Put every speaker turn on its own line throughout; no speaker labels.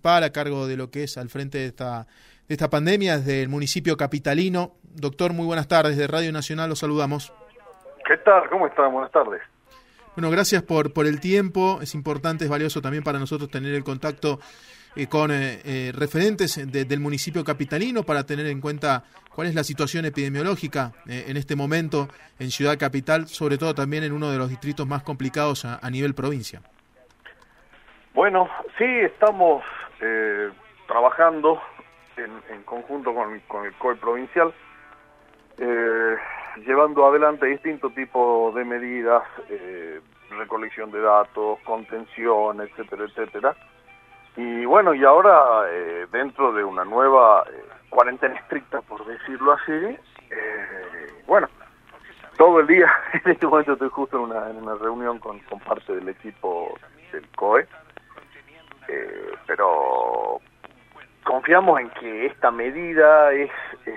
municipal a cargo de lo que es al frente de esta pandemia desde el municipio capitalino. Doctor, muy buenas tardes, de Radio Nacional los saludamos.
¿Qué tal? ¿Cómo están? Buenas tardes.
Bueno, gracias por el tiempo. Es importante, es valioso también para nosotros tener el contacto con referentes del municipio capitalino para tener en cuenta cuál es la situación epidemiológica en este momento en Ciudad Capital, sobre todo también en uno de los distritos más complicados a nivel provincia.
Bueno, sí, estamos trabajando en conjunto con el COE provincial, llevando adelante distintos tipos de medidas, recolección de datos, contención, etcétera, etcétera. Y bueno, y ahora dentro de una nueva cuarentena estricta, por decirlo así, bueno, todo el día, en este momento estoy justo en una reunión con parte del equipo del COE, pero confiamos en que esta medida es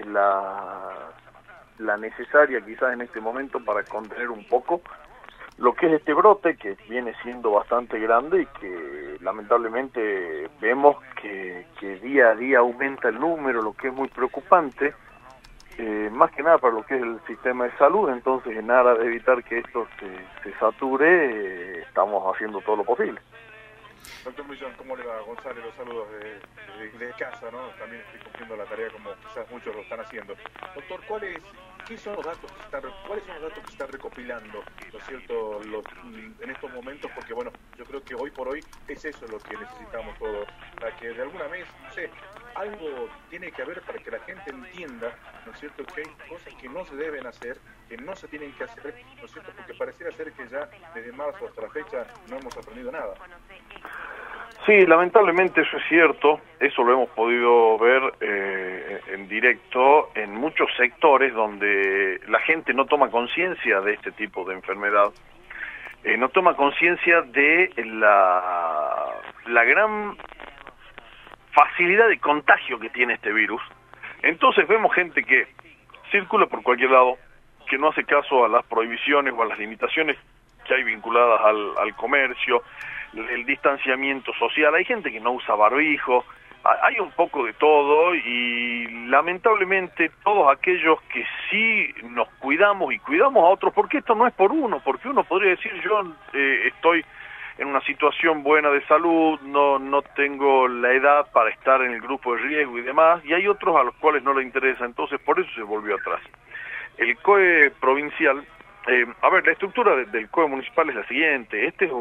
la necesaria quizás en este momento para contener un poco lo que es este brote, que viene siendo bastante grande y que lamentablemente vemos que día a día aumenta el número, lo que es muy preocupante, más que nada para lo que es el sistema de salud. Entonces, en aras de evitar que esto se sature, estamos haciendo todo lo posible.
Doctor Millón, ¿cómo le va? González, los saludos de casa, ¿no? También estoy cumpliendo la tarea como quizás muchos lo están haciendo. Doctor, ¿cuáles son los datos que se están recopilando, ¿no es cierto?, en estos momentos? Porque, bueno, yo creo que hoy por hoy es eso lo que necesitamos todos, para que de alguna vez, no sé, algo tiene que haber para que la gente entienda, ¿no es cierto?, que hay cosas que no se deben hacer, que no se tienen que hacer, ¿no es cierto?, porque pareciera ser que ya desde marzo hasta la fecha no hemos aprendido nada.
Sí, lamentablemente eso es cierto, eso lo hemos podido ver en directo en muchos sectores donde la gente no toma conciencia de este tipo de enfermedad, no toma conciencia de la gran facilidad de contagio que tiene este virus. Entonces vemos gente que circula por cualquier lado, que no hace caso a las prohibiciones o a las limitaciones que hay vinculadas al comercio, el distanciamiento social. Hay gente que no usa barbijo, hay un poco de todo, y lamentablemente todos aquellos que sí nos cuidamos y cuidamos a otros, porque esto no es por uno, porque uno podría decir yo estoy en una situación buena de salud, no tengo la edad para estar en el grupo de riesgo y demás, y hay otros a los cuales no le interesa, entonces por eso se volvió atrás. El COE provincial, la estructura del COE municipal es la siguiente. Este es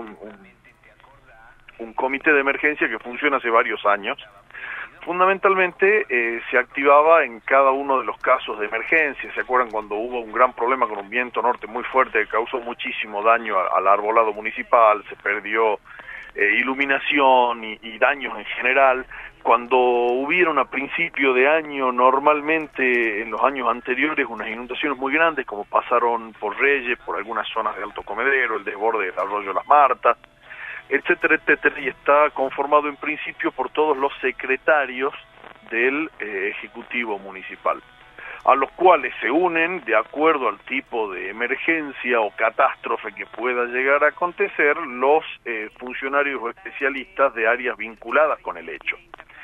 un comité de emergencia que funciona hace varios años. Fundamentalmente se activaba en cada uno de los casos de emergencia. ¿Se acuerdan cuando hubo un gran problema con un viento norte muy fuerte que causó muchísimo daño al arbolado municipal? Se perdió iluminación y daños en general. Cuando hubieron a principio de año, normalmente en los años anteriores, unas inundaciones muy grandes, como pasaron por Reyes, por algunas zonas de Alto Comedero, el desborde del arroyo Las Martas, etcétera, etcétera, y está conformado en principio por todos los secretarios del Ejecutivo Municipal, a los cuales se unen de acuerdo al tipo de emergencia o catástrofe que pueda llegar a acontecer los funcionarios o especialistas de áreas vinculadas con el hecho.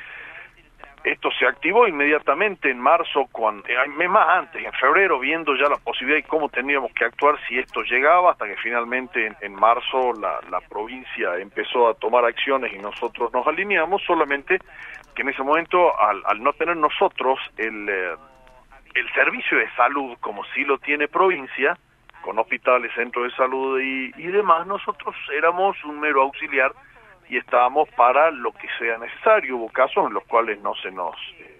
Esto se activó inmediatamente en marzo, más antes, en febrero, viendo ya la posibilidad y cómo teníamos que actuar si esto llegaba, hasta que finalmente en marzo la provincia empezó a tomar acciones y nosotros nos alineamos, solamente que en ese momento, al no tener nosotros el servicio de salud como sí lo tiene provincia, con hospitales, centros de salud y demás, nosotros éramos un mero auxiliar y estábamos para lo que sea necesario. Hubo casos en los cuales no se nos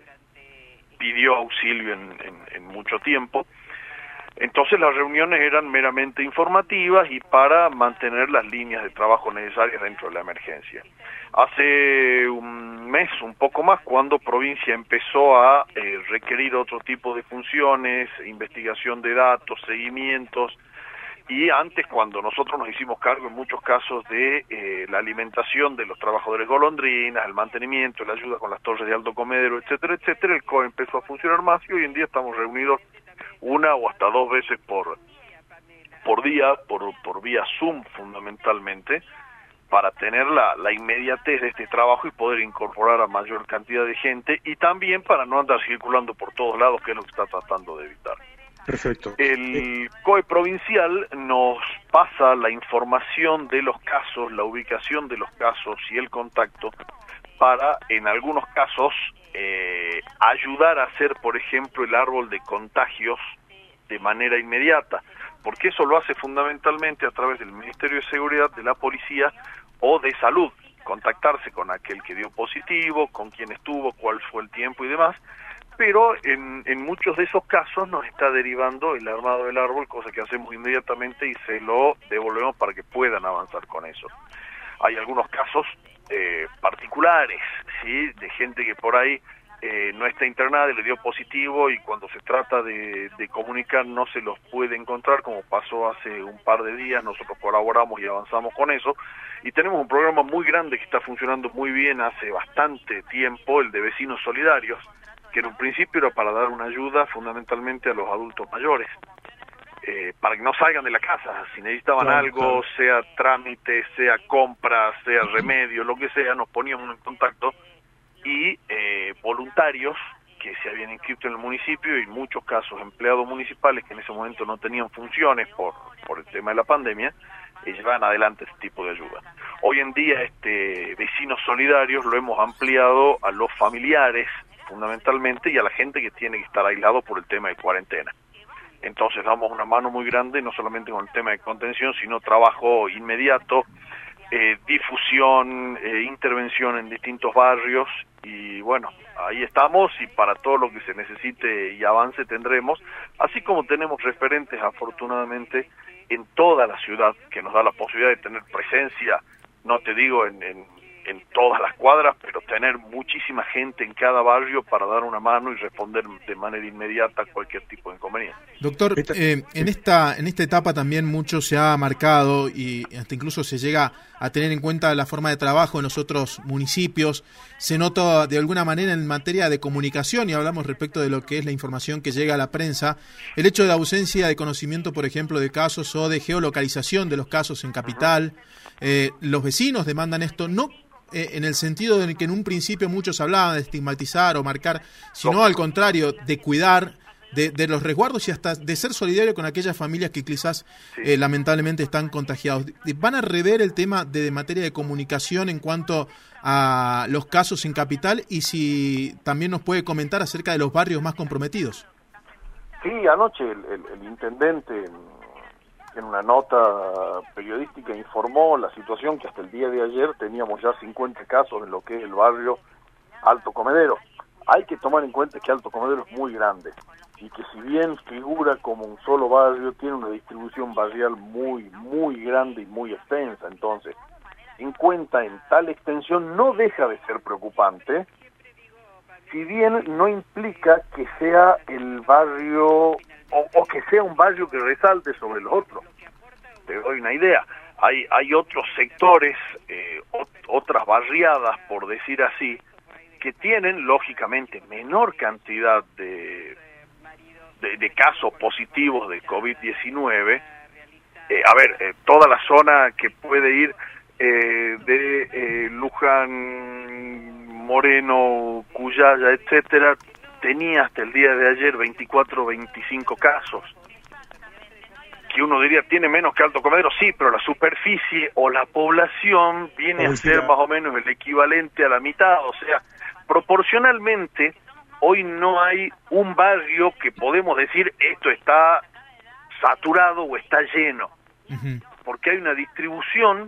pidió auxilio en mucho tiempo. Entonces las reuniones eran meramente informativas y para mantener las líneas de trabajo necesarias dentro de la emergencia. Hace un mes, un poco más, cuando provincia empezó a requerir otro tipo de funciones, investigación de datos, seguimientos, y antes, cuando nosotros nos hicimos cargo en muchos casos de la alimentación de los trabajadores golondrinas, el mantenimiento, la ayuda con las torres de Alto Comedero, etcétera, etcétera, el COE empezó a funcionar más y hoy en día estamos reunidos una o hasta dos veces por día, por vía Zoom fundamentalmente, para tener la inmediatez de este trabajo y poder incorporar a mayor cantidad de gente, y también para no andar circulando por todos lados, que es lo que está tratando de evitar.
Perfecto.
El COE provincial nos pasa la información de los casos, la ubicación de los casos y el contacto para, en algunos casos, ayudar a hacer, por ejemplo, el árbol de contagios de manera inmediata, porque eso lo hace fundamentalmente a través del Ministerio de Seguridad, de la Policía o de Salud, contactarse con aquel que dio positivo, con quién estuvo, cuál fue el tiempo y demás, pero en muchos de esos casos nos está derivando el armado del árbol, cosa que hacemos inmediatamente y se lo devolvemos para que puedan avanzar con eso. Hay algunos casos particulares, ¿sí?, de gente que por ahí no está internada y le dio positivo, y cuando se trata de comunicar no se los puede encontrar, como pasó hace un par de días. Nosotros colaboramos y avanzamos con eso, y tenemos un programa muy grande que está funcionando muy bien hace bastante tiempo, el de Vecinos Solidarios, que en un principio era para dar una ayuda fundamentalmente a los adultos mayores, para que no salgan de la casa. Si necesitaban algo, sea trámite, sea compra, sea remedio, lo que sea, nos poníamos en contacto, y voluntarios que se habían inscrito en el municipio, y en muchos casos empleados municipales que en ese momento no tenían funciones por el tema de la pandemia, llevaban adelante ese tipo de ayuda. Hoy en día Vecinos Solidarios lo hemos ampliado a los familiares fundamentalmente, y a la gente que tiene que estar aislado por el tema de cuarentena. Entonces damos una mano muy grande, no solamente con el tema de contención, sino trabajo inmediato, difusión, intervención en distintos barrios, y bueno, ahí estamos, y para todo lo que se necesite y avance tendremos, así como tenemos referentes afortunadamente en toda la ciudad, que nos da la posibilidad de tener presencia, no te digo en todas las cuadras, pero tener muchísima gente en cada barrio para dar una mano y responder de manera inmediata a cualquier tipo de inconveniente.
Doctor, en esta etapa también mucho se ha marcado, y hasta incluso se llega a tener en cuenta la forma de trabajo en los otros municipios. Se nota de alguna manera en materia de comunicación, y hablamos respecto de lo que es la información que llega a la prensa, el hecho de la ausencia de conocimiento, por ejemplo, de casos o de geolocalización de los casos en capital. Los vecinos demandan esto, no en el sentido de que en un principio muchos hablaban de estigmatizar o marcar, sino al contrario, de cuidar de los resguardos y hasta de ser solidario con aquellas familias que quizás lamentablemente están contagiados. ¿Van a rever el tema de materia de comunicación en cuanto a los casos en capital, y si también nos puede comentar acerca de los barrios más comprometidos?
Sí, anoche el intendente en una nota periodística informó la situación, que hasta el día de ayer teníamos ya 50 casos en lo que es el barrio Alto Comedero. Hay que tomar en cuenta que Alto Comedero es muy grande, y que si bien figura como un solo barrio, tiene una distribución barrial muy, muy grande y muy extensa. Entonces, en cuenta en tal extensión, no deja de ser preocupante, si bien no implica que sea el barrio o que sea un barrio que resalte sobre los otros. Te doy una idea, hay otros sectores, otras barriadas, por decir así, que tienen lógicamente menor cantidad de casos positivos de COVID-19. Toda la zona que puede ir de Luján, Moreno, Cuyaya, etcétera, tenía hasta el día de ayer 24 o 25 casos, que uno diría tiene menos que Alto Comedero, sí, pero la superficie o la población viene a ser más o menos el equivalente a la mitad. O sea, proporcionalmente hoy no hay un barrio que podemos decir esto está saturado o está lleno, porque hay una distribución,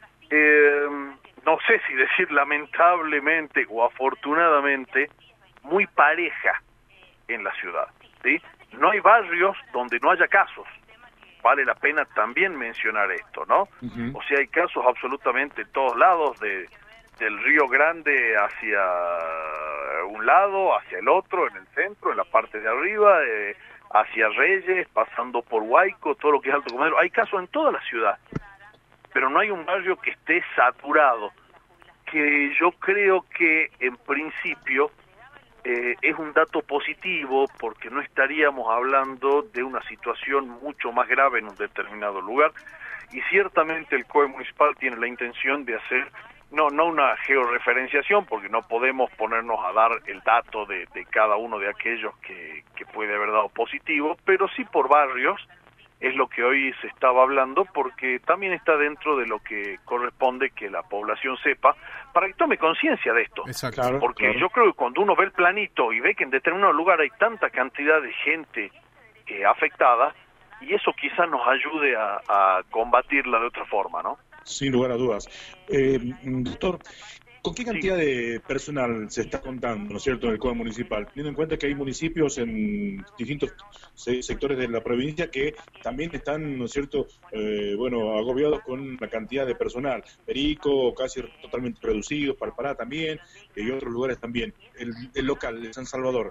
no sé si decir lamentablemente o afortunadamente, muy pareja en la ciudad, ¿sí? No hay barrios donde no haya casos. Vale la pena también mencionar esto, ¿no? O sea, hay casos absolutamente en todos lados, del Río Grande hacia un lado, hacia el otro, en el centro, en la parte de arriba, hacia Reyes, pasando por Huayco, todo lo que es Alto Comedero. Hay casos en toda la ciudad, pero no hay un barrio que esté saturado, que yo creo que en principio es un dato positivo porque no estaríamos hablando de una situación mucho más grave en un determinado lugar, y ciertamente el COE municipal tiene la intención de hacer no una georreferenciación, porque no podemos ponernos a dar el dato de cada uno de aquellos que puede haber dado positivo, pero sí por barrios. Es lo que hoy se estaba hablando, porque también está dentro de lo que corresponde que la población sepa, para que tome conciencia de esto.
Exacto.
Claro,
Porque
claro.
yo creo que cuando uno ve el planito y ve que en determinado lugar hay tanta cantidad de gente afectada, y eso quizás nos ayude a combatirla de otra forma, ¿no?
Sin lugar a dudas. Doctor, ¿con qué cantidad de personal se está contando, ¿no es cierto?, en el COE municipal? Teniendo en cuenta que hay municipios en distintos sectores de la provincia que también están, ¿no es cierto?, agobiados con la cantidad de personal. Perico, casi totalmente reducido, Parpará también, y otros lugares también. El local de San Salvador.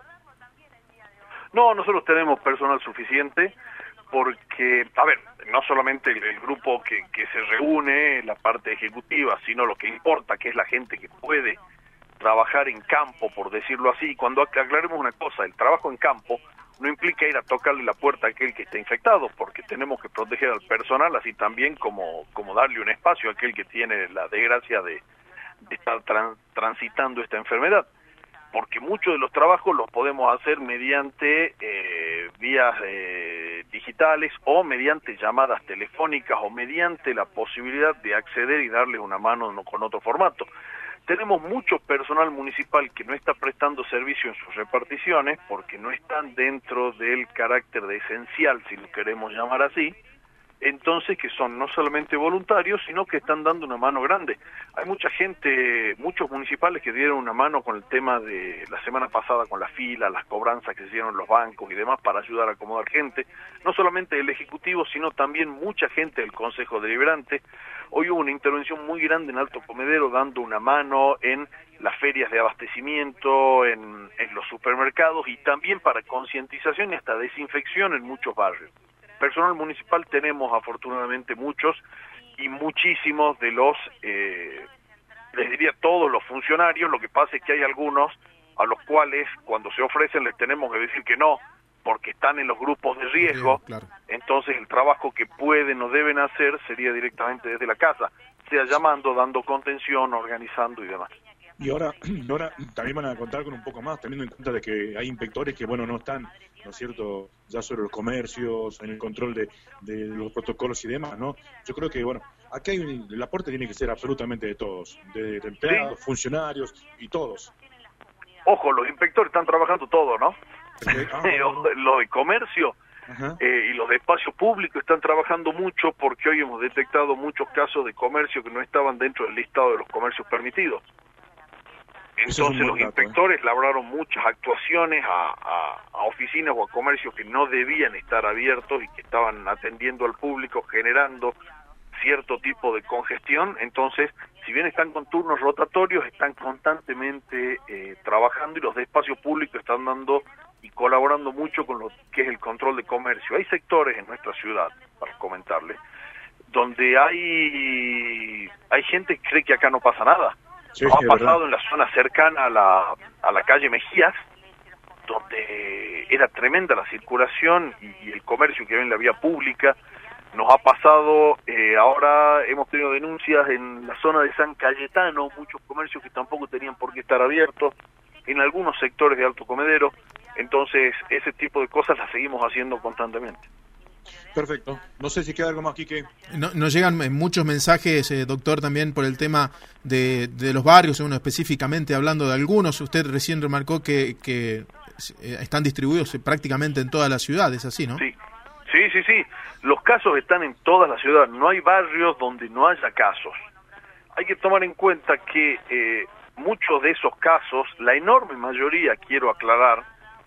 No, nosotros tenemos personal suficiente, porque, a ver, no solamente el grupo que se reúne, la parte ejecutiva, sino lo que importa, que es la gente que puede trabajar en campo, por decirlo así. Cuando aclaremos una cosa, el trabajo en campo no implica ir a tocarle la puerta a aquel que está infectado, porque tenemos que proteger al personal, así también como darle un espacio a aquel que tiene la desgracia de estar transitando esta enfermedad. Porque muchos de los trabajos los podemos hacer mediante vías digitales, o mediante llamadas telefónicas, o mediante la posibilidad de acceder y darles una mano con otro formato. Tenemos mucho personal municipal que no está prestando servicio en sus reparticiones porque no están dentro del carácter de esencial, si lo queremos llamar así. Entonces, que son no solamente voluntarios, sino que están dando una mano grande. Hay mucha gente, muchos municipales que dieron una mano con el tema de la semana pasada, con la fila, las cobranzas que se hicieron en los bancos y demás, para ayudar a acomodar gente, no solamente el Ejecutivo, sino también mucha gente del Consejo Deliberante. Hoy hubo una intervención muy grande en Alto Comedero, dando una mano en las ferias de abastecimiento, en los supermercados, y también para concientización y hasta desinfección en muchos barrios. Personal municipal tenemos afortunadamente muchos, y muchísimos de los, les diría todos los funcionarios. Lo que pasa es que hay algunos a los cuales cuando se ofrecen les tenemos que decir que no, porque están en los grupos de riesgo.
Claro.
Entonces el trabajo que pueden o deben hacer sería directamente desde la casa, sea llamando, dando contención, organizando y demás.
Y ahora también van a contar con un poco más, teniendo en cuenta de que hay inspectores que, no están, ¿no es cierto?, ya sobre los comercios, en el control de los protocolos y demás, ¿no? Yo creo que, aquí el aporte tiene que ser absolutamente de todos, de empleados,
Sí.
Funcionarios y todos.
Ojo, los inspectores están trabajando todo, ¿no?
Bueno.
Los de comercio y los de espacio público están trabajando mucho, porque hoy hemos detectado muchos casos de comercio que no estaban dentro del listado de los comercios permitidos. Entonces los inspectores labraron muchas actuaciones a oficinas o a comercios que no debían estar abiertos y que estaban atendiendo al público, generando cierto tipo de congestión. Entonces, si bien están con turnos rotatorios, están constantemente trabajando, y los de espacio público están dando y colaborando mucho con lo que es el control de comercio. Hay sectores en nuestra ciudad, para comentarles, donde hay gente que cree que acá no pasa nada.
Sí,
Nos ha pasado
verdad.
en la zona cercana a la calle Mejías, donde era tremenda la circulación y el comercio que había en la vía pública. Nos ha pasado, ahora hemos tenido denuncias en la zona de San Cayetano, muchos comercios que tampoco tenían por qué estar abiertos, en algunos sectores de Alto Comedero. Entonces, ese tipo de cosas las seguimos haciendo constantemente.
Perfecto. No sé si queda algo más, Quique.
Nos llegan muchos mensajes, doctor, también por el tema de los barrios, uno específicamente hablando de algunos. Usted recién remarcó que están distribuidos prácticamente en toda la ciudad, ¿es así, no?
Sí. Los casos están en toda la ciudad, no hay barrios donde no haya casos. Hay que tomar en cuenta que muchos de esos casos, la enorme mayoría, quiero aclarar,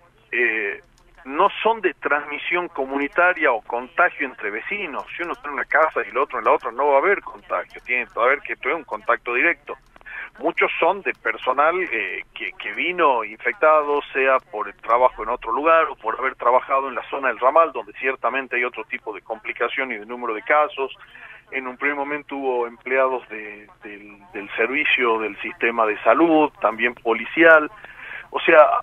no son de transmisión comunitaria o contagio entre vecinos. Si uno está en una casa y el otro en la otra, no va a haber contagio, tiene que haber que tener un contacto directo. Muchos son de personal que vino infectado, sea por el trabajo en otro lugar o por haber trabajado en la zona del ramal, donde ciertamente hay otro tipo de complicación y de número de casos. En un primer momento hubo empleados del servicio del sistema de salud, también policial. O sea,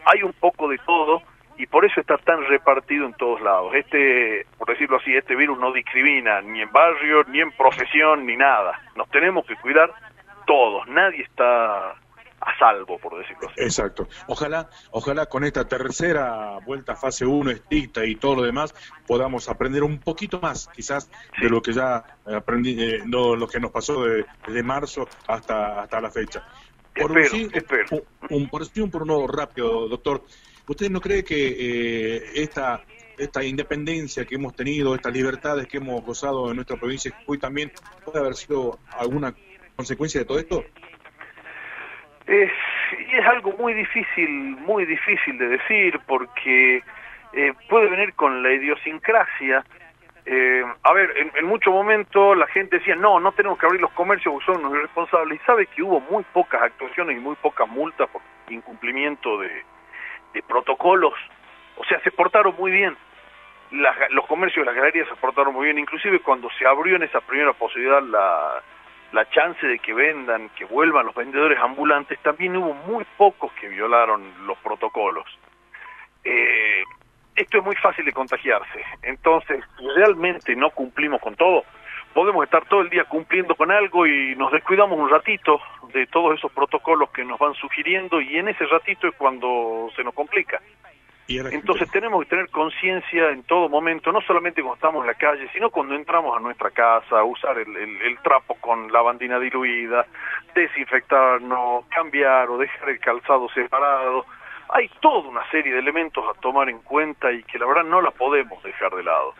hay un poco de todo y por eso está tan repartido en todos lados. Por decirlo así, este virus no discrimina ni en barrio, ni en profesión, ni nada. Nos tenemos que cuidar todos, nadie está a salvo, por decirlo así.
Exacto. Ojalá con esta tercera vuelta a fase 1 estricta y todo lo demás podamos aprender un poquito más, quizás, de lo que ya aprendí, no, lo que nos pasó desde marzo hasta la fecha.
Espero.
Por uno rápido, doctor. ¿Usted no cree que esta independencia que hemos tenido, estas libertades que hemos gozado en nuestra provincia, hoy también puede haber sido alguna consecuencia de todo esto?
Es algo muy difícil de decir, porque puede venir con la idiosincrasia. A ver, en muchos momentos la gente decía, no tenemos que abrir los comercios porque son unos irresponsables, y sabe que hubo muy pocas actuaciones y muy pocas multas por incumplimiento de protocolos. O sea, se portaron muy bien. Los comercios y las galerías se portaron muy bien, inclusive cuando se abrió en esa primera posibilidad la chance de que vendan, que vuelvan los vendedores ambulantes, también hubo muy pocos que violaron los protocolos. Esto es muy fácil de contagiarse, entonces si realmente no cumplimos con todo, podemos estar todo el día cumpliendo con algo y nos descuidamos un ratito de todos esos protocolos que nos van sugiriendo, y en ese ratito es cuando se nos complica. Entonces tenemos que tener conciencia en todo momento, no solamente cuando estamos en la calle, sino cuando entramos a nuestra casa, usar el trapo con lavandina diluida, desinfectarnos, cambiar o dejar el calzado separado. Hay toda una serie de elementos a tomar en cuenta y que la verdad no la podemos dejar de lado.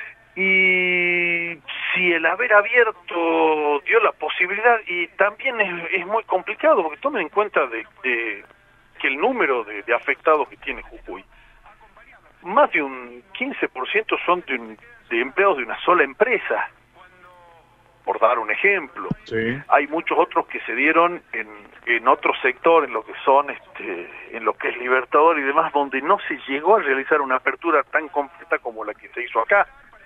Y si el haber abierto dio la posibilidad, y también es muy complicado, porque tomen en cuenta de que el número de afectados que tiene Jujuy, más de un 15% son de empleados de una sola empresa, por dar un ejemplo.
Sí.
Hay muchos otros que se dieron en otros sectores, en lo que son en lo que es Libertador y demás, donde no se llegó a realizar una apertura tan completa como la que se hizo acá.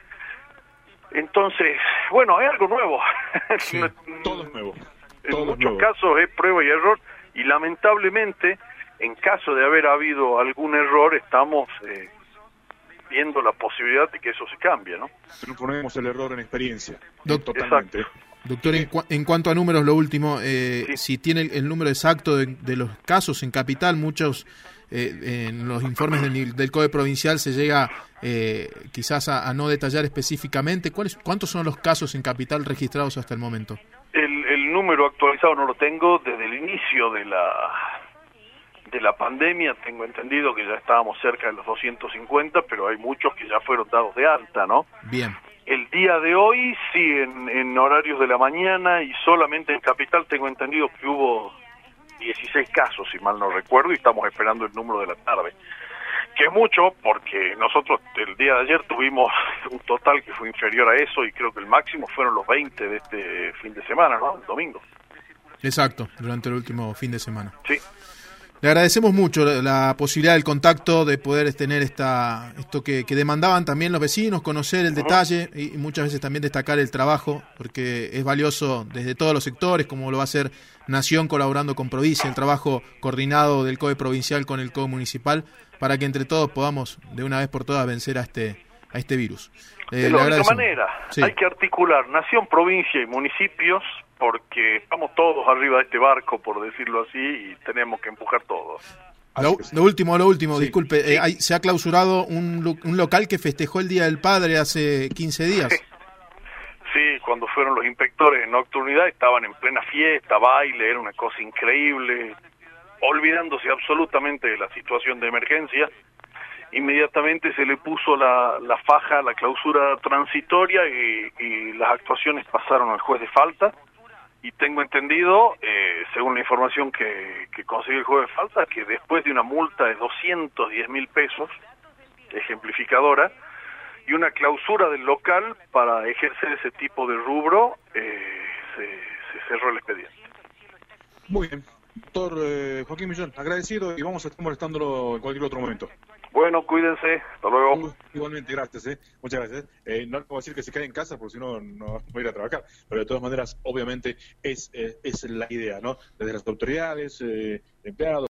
Entonces, bueno, es algo nuevo.
Sí, todo es nuevo.
En muchos casos es prueba y error, y lamentablemente, en caso de haber habido algún error, estamos viendo la posibilidad de que eso se cambie, ¿no?
Ponemos el error en experiencia.
Totalmente.
Exacto.
Doctor, en cuanto a números, lo último,
Sí.
si tiene el número exacto de los casos en Capital, muchos en los informes del COE provincial se llega quizás a no detallar específicamente. ¿Cuántos son los casos en Capital registrados hasta el momento?
El número actualizado no lo tengo. Desde el inicio de la pandemia tengo entendido que ya estábamos cerca de los 250, pero hay muchos que ya fueron dados de alta, ¿no?
Bien.
El día de hoy, sí, en horarios de la mañana, y solamente en Capital tengo entendido que hubo 16 casos, si mal no recuerdo, y estamos esperando el número de la tarde. Que es mucho, porque nosotros el día de ayer tuvimos un total que fue inferior a eso, y creo que el máximo fueron los 20 de este fin de semana, ¿no? El domingo.
Exacto, durante el último fin de semana.
Sí.
Le agradecemos mucho la posibilidad del contacto, de poder tener esto que demandaban también los vecinos, conocer el detalle y muchas veces también destacar el trabajo, porque es valioso desde todos los sectores, como lo va a hacer Nación colaborando con Provincia, el trabajo coordinado del COE provincial con el COE municipal, para que entre todos podamos de una vez por todas vencer a este virus.
De la única manera,
sí.
Hay que articular Nación, provincia y municipios, porque estamos todos arriba de este barco, por decirlo así, y tenemos que empujar todos.
Lo último,
sí.
disculpe, se ha clausurado un local que festejó el Día del Padre hace 15 días.
Sí, cuando fueron los inspectores en nocturnidad estaban en plena fiesta, baile, era una cosa increíble, olvidándose absolutamente de la situación de emergencia. Inmediatamente se le puso la faja, la clausura transitoria, y las actuaciones pasaron al juez de falta. Y tengo entendido, según la información que consigue el juez de falta, que después de una multa de 210.000 pesos, ejemplificadora, y una clausura del local para ejercer ese tipo de rubro, se cerró el expediente.
Muy bien. Doctor Joaquín Millón, agradecido, y vamos a estar molestándolo en cualquier otro momento.
Bueno, cuídense, hasta luego.
Igualmente, gracias, muchas gracias. No le puedo decir que se quede en casa, porque si no, no va a ir a trabajar, pero de todas maneras, obviamente, es la idea, ¿no? Desde las autoridades, empleados.